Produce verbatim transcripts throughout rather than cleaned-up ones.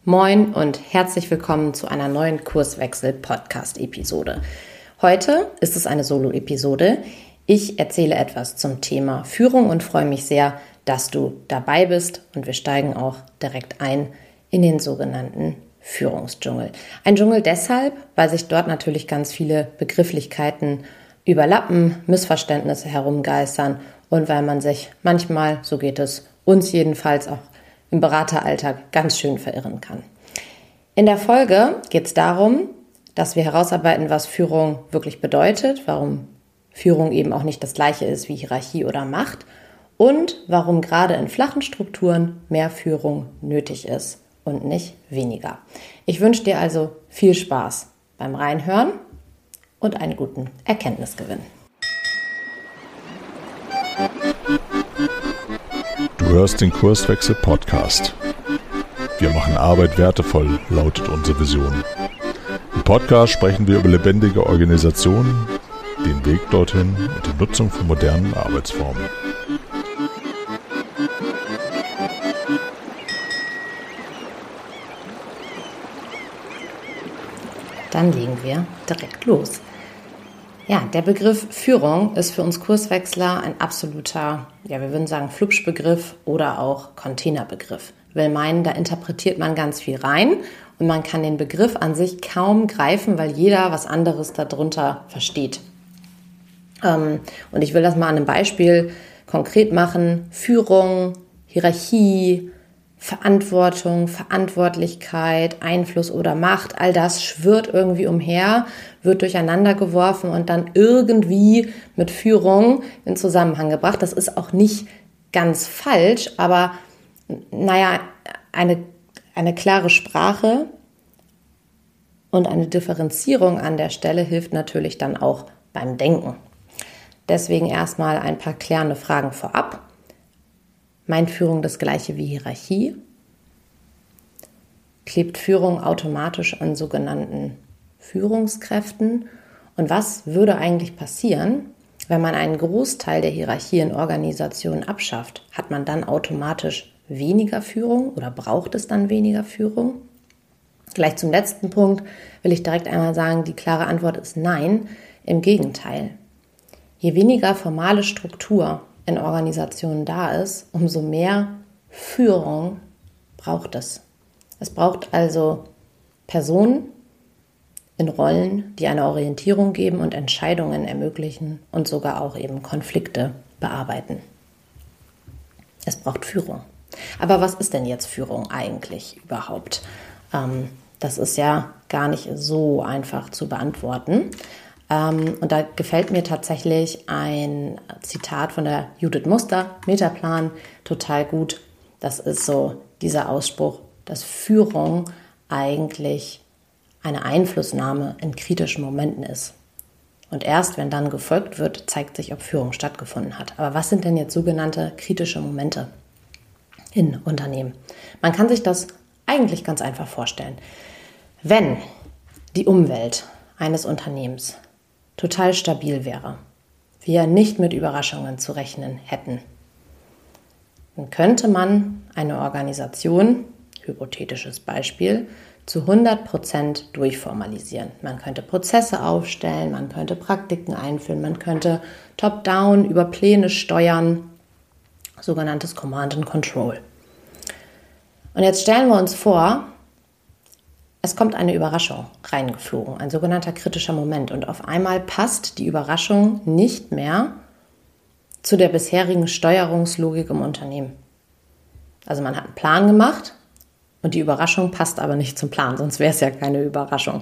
Moin und herzlich willkommen zu einer neuen Kurswechsel-Podcast-Episode. Heute ist es eine Solo-Episode. Ich erzähle etwas zum Thema Führung und freue mich sehr, dass du dabei bist. Und wir steigen auch direkt ein in den sogenannten Führungsdschungel. Ein Dschungel deshalb, weil sich dort natürlich ganz viele Begrifflichkeiten überlappen, Missverständnisse herumgeistern und weil man sich manchmal, so geht es uns jedenfalls auch im Berateralltag, ganz schön verirren kann. In der Folge geht es darum, dass wir herausarbeiten, was Führung wirklich bedeutet, warum Führung eben auch nicht das Gleiche ist wie Hierarchie oder Macht und warum gerade in flachen Strukturen mehr Führung nötig ist und nicht weniger. Ich wünsche dir also viel Spaß beim Reinhören und einen guten Erkenntnisgewinn. Du hörst den Kurswechsel-Podcast. Wir machen Arbeit wertevoll, lautet unsere Vision. Im Podcast sprechen wir über lebendige Organisationen, den Weg dorthin und die Nutzung von modernen Arbeitsformen. Dann legen wir direkt los. Ja, der Begriff Führung ist für uns Kurswechsler ein absoluter, ja, wir würden sagen Flupschbegriff oder auch Containerbegriff. Will meinen, da interpretiert man ganz viel rein und man kann den Begriff an sich kaum greifen, weil jeder was anderes darunter versteht. Ähm, und ich will das mal an einem Beispiel konkret machen. Führung, Hierarchie, Verantwortung, Verantwortlichkeit, Einfluss oder Macht, all das schwirrt irgendwie umher, wird durcheinander geworfen und dann irgendwie mit Führung in Zusammenhang gebracht. Das ist auch nicht ganz falsch, aber naja, eine, eine klare Sprache und eine Differenzierung an der Stelle hilft natürlich dann auch beim Denken. Deswegen erstmal ein paar klärende Fragen vorab. Meint Führung das Gleiche wie Hierarchie? Klebt Führung automatisch an sogenannten Führungskräften? Und was würde eigentlich passieren, wenn man einen Großteil der Hierarchie in Organisationen abschafft? Hat man dann automatisch weniger Führung oder braucht es dann weniger Führung? Gleich zum letzten Punkt will ich direkt einmal sagen, die klare Antwort ist nein, im Gegenteil. Je weniger formale Struktur in Organisationen da ist, umso mehr Führung braucht es. Es braucht also Personen in Rollen, die eine Orientierung geben und Entscheidungen ermöglichen und sogar auch eben Konflikte bearbeiten. Es braucht Führung. Aber was ist denn jetzt Führung eigentlich überhaupt? Ähm, das ist ja gar nicht so einfach zu beantworten. Ähm, und da gefällt mir tatsächlich ein Zitat von der Judith Muster, Metaplan, total gut. Das ist so dieser Ausspruch, dass Führung eigentlich eine Einflussnahme in kritischen Momenten ist. Und erst wenn dann gefolgt wird, zeigt sich, ob Führung stattgefunden hat. Aber was sind denn jetzt sogenannte kritische Momente in Unternehmen? Man kann sich das eigentlich ganz einfach vorstellen. Wenn die Umwelt eines Unternehmens total stabil wäre, wir nicht mit Überraschungen zu rechnen hätten, dann könnte man eine Organisation, hypothetisches Beispiel, zu hundert Prozent durchformalisieren. Man könnte Prozesse aufstellen, man könnte Praktiken einführen, man könnte top-down über Pläne steuern, sogenanntes Command and Control. Und jetzt stellen wir uns vor, es kommt eine Überraschung reingeflogen, ein sogenannter kritischer Moment. Und auf einmal passt die Überraschung nicht mehr zu der bisherigen Steuerungslogik im Unternehmen. Also man hat einen Plan gemacht und die Überraschung passt aber nicht zum Plan, sonst wäre es ja keine Überraschung.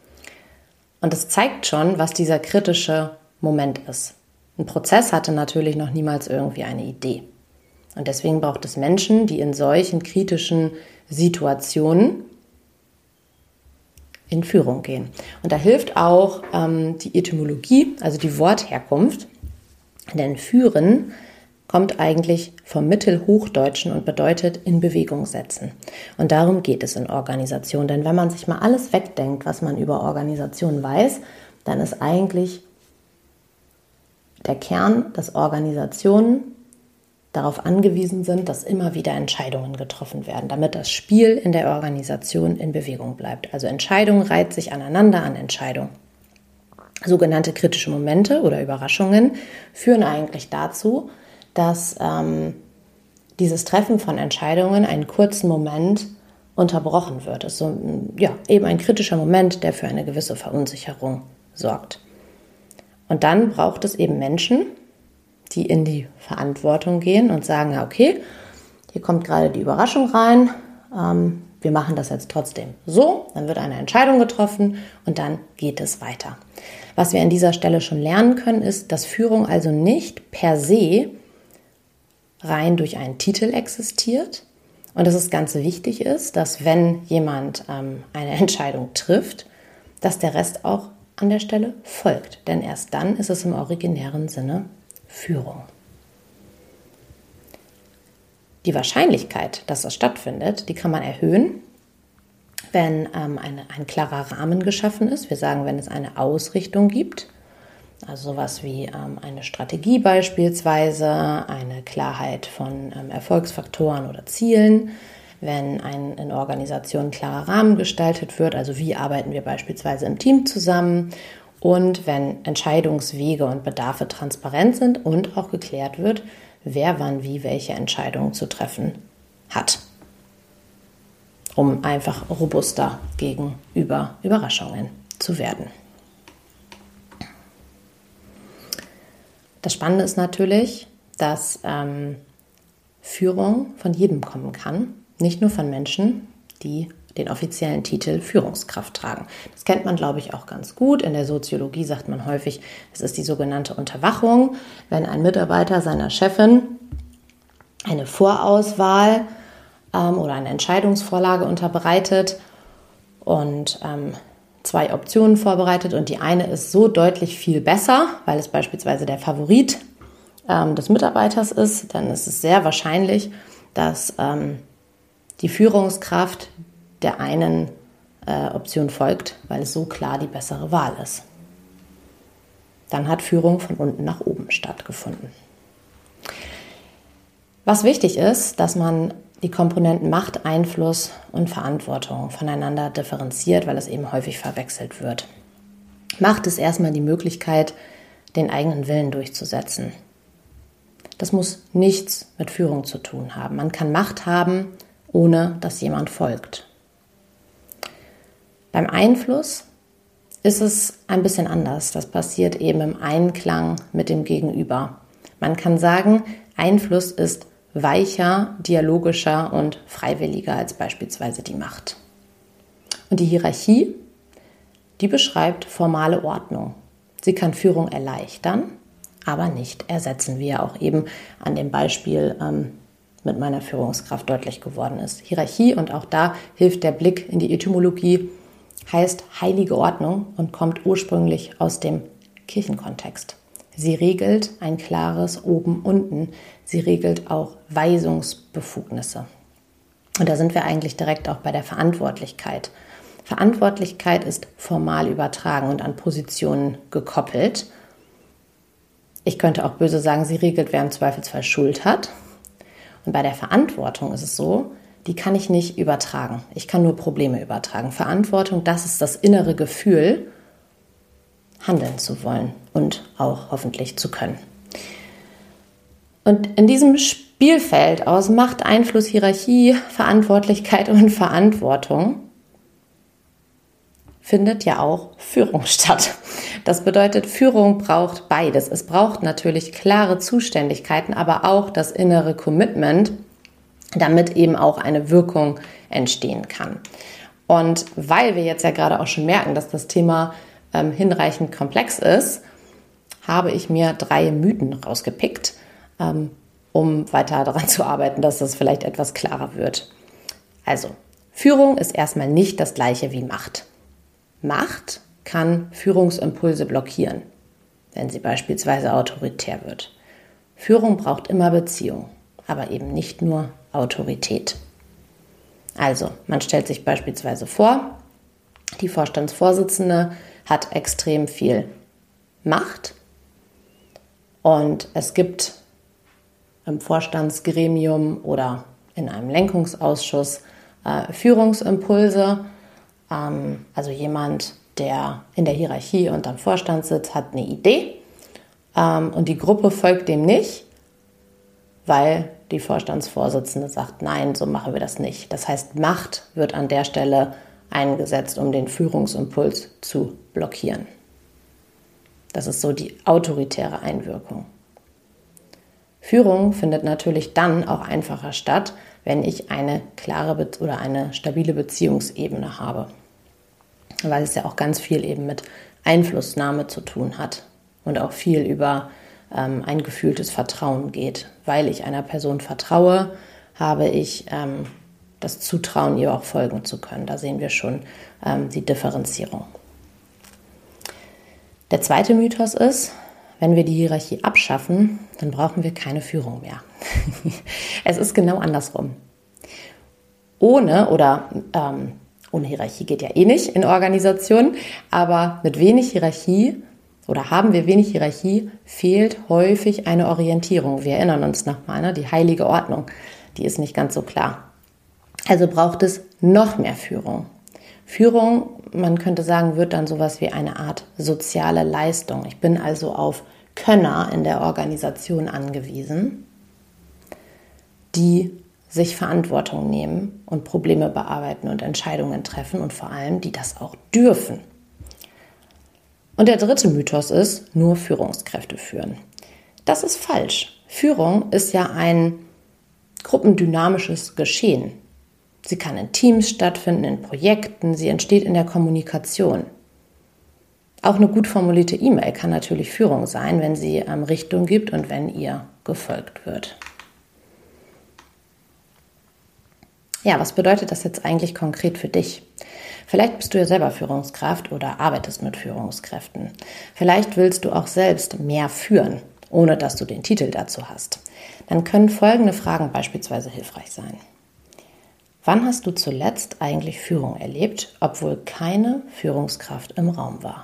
Und es zeigt schon, was dieser kritische Moment ist. Ein Prozess hatte natürlich noch niemals irgendwie eine Idee. Und deswegen braucht es Menschen, die in solchen kritischen Situationen in Führung gehen. Und da hilft auch ähm, die Etymologie, also die Wortherkunft. Denn führen kommt eigentlich vom Mittelhochdeutschen und bedeutet in Bewegung setzen. Und darum geht es in Organisationen. Denn wenn man sich mal alles wegdenkt, was man über Organisationen weiß, dann ist eigentlich der Kern, dass Organisationen darauf angewiesen sind, dass immer wieder Entscheidungen getroffen werden, damit das Spiel in der Organisation in Bewegung bleibt. Also Entscheidung reiht sich aneinander an Entscheidung. Sogenannte kritische Momente oder Überraschungen führen eigentlich dazu, dass ähm, dieses Treffen von Entscheidungen einen kurzen Moment unterbrochen wird. Es ist so, ja, eben ein kritischer Moment, der für eine gewisse Verunsicherung sorgt. Und dann braucht es eben Menschen, die in die Verantwortung gehen und sagen, ja, okay, hier kommt gerade die Überraschung rein, ähm, wir machen das jetzt trotzdem so, dann wird eine Entscheidung getroffen und dann geht es weiter. Was wir an dieser Stelle schon lernen können, ist, dass Führung also nicht per se rein durch einen Titel existiert und dass es ganz wichtig ist, dass wenn jemand ähm, eine Entscheidung trifft, dass der Rest auch an der Stelle folgt. Denn erst dann ist es im originären Sinne Führung. Die Wahrscheinlichkeit, dass das stattfindet, die kann man erhöhen, wenn ähm, eine, ein klarer Rahmen geschaffen ist. Wir sagen, wenn es eine Ausrichtung gibt, also sowas wie ähm, eine Strategie beispielsweise, eine Klarheit von ähm, Erfolgsfaktoren oder Zielen, wenn ein in Organisationen klarer Rahmen gestaltet wird, also wie arbeiten wir beispielsweise im Team zusammen und wenn Entscheidungswege und Bedarfe transparent sind und auch geklärt wird, wer wann wie welche Entscheidungen zu treffen hat, um einfach robuster gegenüber Überraschungen zu werden. Das Spannende ist natürlich, dass ähm, Führung von jedem kommen kann, nicht nur von Menschen, die den offiziellen Titel Führungskraft tragen. Das kennt man, glaube ich, auch ganz gut. In der Soziologie sagt man häufig, es ist die sogenannte Unterwachung, wenn ein Mitarbeiter seiner Chefin eine Vorauswahl ähm, oder eine Entscheidungsvorlage unterbreitet und ähm, zwei Optionen vorbereitet und die eine ist so deutlich viel besser, weil es beispielsweise der Favorit ähm, des Mitarbeiters ist, dann ist es sehr wahrscheinlich, dass ähm, die Führungskraft der einen äh, Option folgt, weil es so klar die bessere Wahl ist. Dann hat Führung von unten nach oben stattgefunden. Was wichtig ist, dass man die Komponenten Macht, Einfluss und Verantwortung voneinander differenziert, weil es eben häufig verwechselt wird. Macht ist erstmal die Möglichkeit, den eigenen Willen durchzusetzen. Das muss nichts mit Führung zu tun haben. Man kann Macht haben, ohne dass jemand folgt. Beim Einfluss ist es ein bisschen anders. Das passiert eben im Einklang mit dem Gegenüber. Man kann sagen, Einfluss ist weicher, dialogischer und freiwilliger als beispielsweise die Macht. Und die Hierarchie, die beschreibt formale Ordnung. Sie kann Führung erleichtern, aber nicht ersetzen, wie ja auch eben an dem Beispiel ähm, mit meiner Führungskraft deutlich geworden ist. Hierarchie, und auch da hilft der Blick in die Etymologie, heißt heilige Ordnung und kommt ursprünglich aus dem Kirchenkontext. Sie regelt ein klares Oben-Unten. Sie regelt auch Weisungsbefugnisse. Und da sind wir eigentlich direkt auch bei der Verantwortlichkeit. Verantwortlichkeit ist formal übertragen und an Positionen gekoppelt. Ich könnte auch böse sagen, sie regelt, wer im Zweifelsfall Schuld hat. Und bei der Verantwortung ist es so, die kann ich nicht übertragen. Ich kann nur Probleme übertragen. Verantwortung, das ist das innere Gefühl, handeln zu wollen und auch hoffentlich zu können. Und in diesem Spielfeld aus Macht, Einfluss, Hierarchie, Verantwortlichkeit und Verantwortung findet ja auch Führung statt. Das bedeutet, Führung braucht beides. Es braucht natürlich klare Zuständigkeiten, aber auch das innere Commitment, damit eben auch eine Wirkung entstehen kann. Und weil wir jetzt ja gerade auch schon merken, dass das Thema ähm, hinreichend komplex ist, habe ich mir drei Mythen rausgepickt, ähm, um weiter daran zu arbeiten, dass das vielleicht etwas klarer wird. Also, Führung ist erstmal nicht das Gleiche wie Macht. Macht kann Führungsimpulse blockieren, wenn sie beispielsweise autoritär wird. Führung braucht immer Beziehung, aber eben nicht nur Autorität. Also, man stellt sich beispielsweise vor, die Vorstandsvorsitzende hat extrem viel Macht und es gibt im Vorstandsgremium oder in einem Lenkungsausschuss äh, Führungsimpulse. Ähm, also jemand, der in der Hierarchie und am Vorstand sitzt, hat eine Idee ähm, und die Gruppe folgt dem nicht, weil die Vorstandsvorsitzende sagt, nein, so machen wir das nicht. Das heißt, Macht wird an der Stelle eingesetzt, um den Führungsimpuls zu blockieren. Das ist so die autoritäre Einwirkung. Führung findet natürlich dann auch einfacher statt, wenn ich eine klare Be- oder eine stabile Beziehungsebene habe. Weil es ja auch ganz viel eben mit Einflussnahme zu tun hat und auch viel über ähm, ein gefühltes Vertrauen geht. Weil ich einer Person vertraue, habe ich ähm, das Zutrauen, ihr auch folgen zu können. Da sehen wir schon ähm, die Differenzierung. Der zweite Mythos ist, wenn wir die Hierarchie abschaffen, dann brauchen wir keine Führung mehr. Es ist genau andersrum. Ohne oder ähm, ohne Hierarchie geht ja eh nicht in Organisationen, aber mit wenig Hierarchie oder haben wir wenig Hierarchie, fehlt häufig eine Orientierung. Wir erinnern uns nochmal, ne? Die heilige Ordnung, die ist nicht ganz so klar. Also braucht es noch mehr Führung. Führung, man könnte sagen, wird dann sowas wie eine Art soziale Leistung. Ich bin also auf Könner in der Organisation angewiesen, die sich Verantwortung nehmen und Probleme bearbeiten und Entscheidungen treffen und vor allem, die das auch dürfen. Und der dritte Mythos ist, nur Führungskräfte führen. Das ist falsch. Führung ist ja ein gruppendynamisches Geschehen. Sie kann in Teams stattfinden, in Projekten, sie entsteht in der Kommunikation. Auch eine gut formulierte E-Mail kann natürlich Führung sein, wenn sie ähm, Richtung gibt und wenn ihr gefolgt wird. Ja, was bedeutet das jetzt eigentlich konkret für dich? Vielleicht bist du ja selber Führungskraft oder arbeitest mit Führungskräften. Vielleicht willst du auch selbst mehr führen, ohne dass du den Titel dazu hast. Dann können folgende Fragen beispielsweise hilfreich sein. Wann hast du zuletzt eigentlich Führung erlebt, obwohl keine Führungskraft im Raum war?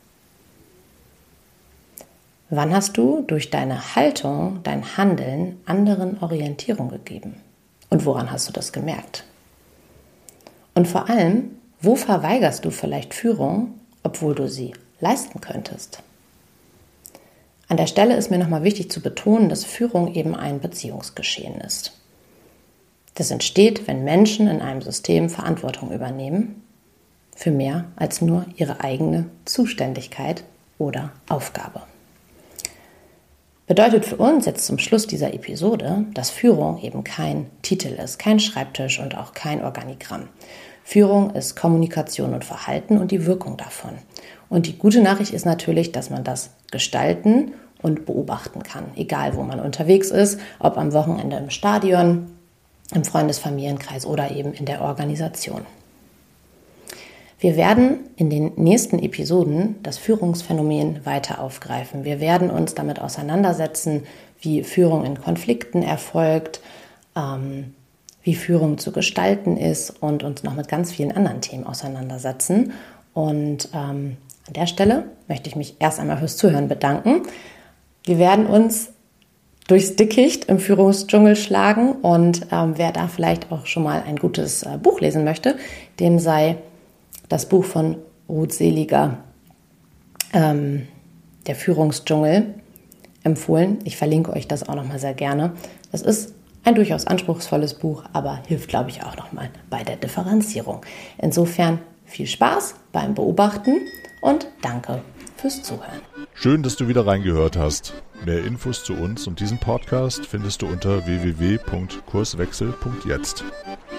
Wann hast du durch deine Haltung, dein Handeln anderen Orientierung gegeben? Und woran hast du das gemerkt? Und vor allem, wo verweigerst du vielleicht Führung, obwohl du sie leisten könntest? An der Stelle ist mir nochmal wichtig zu betonen, dass Führung eben ein Beziehungsgeschehen ist. Das entsteht, wenn Menschen in einem System Verantwortung übernehmen für mehr als nur ihre eigene Zuständigkeit oder Aufgabe. Bedeutet für uns jetzt zum Schluss dieser Episode, dass Führung eben kein Titel ist, kein Schreibtisch und auch kein Organigramm. Führung ist Kommunikation und Verhalten und die Wirkung davon. Und die gute Nachricht ist natürlich, dass man das gestalten und beobachten kann, egal wo man unterwegs ist, ob am Wochenende im Stadion, im Freundesfamilienkreis oder eben in der Organisation. Wir werden in den nächsten Episoden das Führungsphänomen weiter aufgreifen. Wir werden uns damit auseinandersetzen, wie Führung in Konflikten erfolgt, ähm, wie Führung zu gestalten ist und uns noch mit ganz vielen anderen Themen auseinandersetzen. Und ähm, an der Stelle möchte ich mich erst einmal fürs Zuhören bedanken. Wir werden uns durchs Dickicht im Führungsdschungel schlagen und ähm, wer da vielleicht auch schon mal ein gutes äh, Buch lesen möchte, dem sei das Buch von Ruth Seliger, ähm, Der Führungsdschungel, empfohlen. Ich verlinke euch das auch nochmal sehr gerne. Das ist ein durchaus anspruchsvolles Buch, aber hilft, glaube ich, auch nochmal bei der Differenzierung. Insofern viel Spaß beim Beobachten und danke fürs Zuhören. Schön, dass du wieder reingehört hast. Mehr Infos zu uns und diesem Podcast findest du unter w w w punkt kurswechsel punkt jetzt.